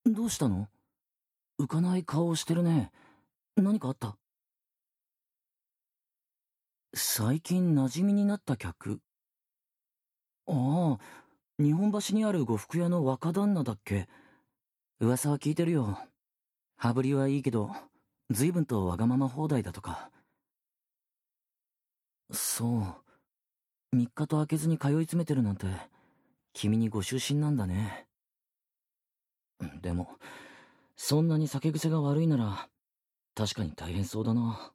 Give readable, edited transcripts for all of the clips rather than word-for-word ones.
どうしたの？浮かない顔をしてるね。何かあった？最近馴染みになった客。ああ、日本橋にある呉服屋の若旦那だっけ。噂は聞いてるよ。羽振りはいいけど、随分とわがまま放題だとか。そう。3日と空けずに通い詰めてるなんて、君にご就寝なんだね。でも、そんなに酒癖が悪いなら、確かに大変そうだな。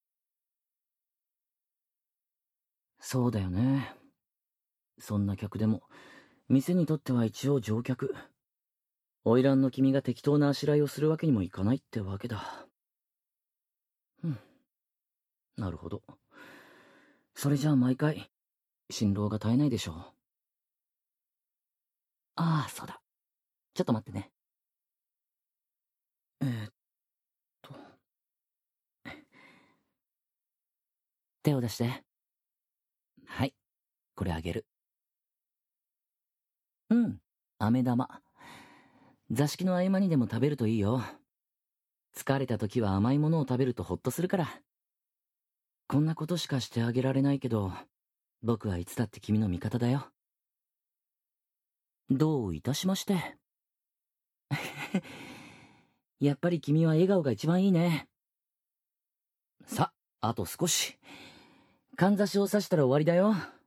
そうだよね。そんな客でも、店にとっては一応乗客。花魁の君が適当なあしらいをするわけにもいかないってわけだ。うん、なるほど。それじゃあ毎回、辛労が絶えないでしょう。ああ、そうだ。ちょっと待ってね。えーっと、手を出して。はい、これあげる。うん、飴玉。座敷の合間にでも食べるといいよ。疲れた時は甘いものを食べるとホッとするから。こんなことしかしてあげられないけど、僕はいつだって君の味方だよ。どういたしまして。やっぱり君は笑顔が一番いいね。さ、あと少し。かんざしを刺したら終わりだよ。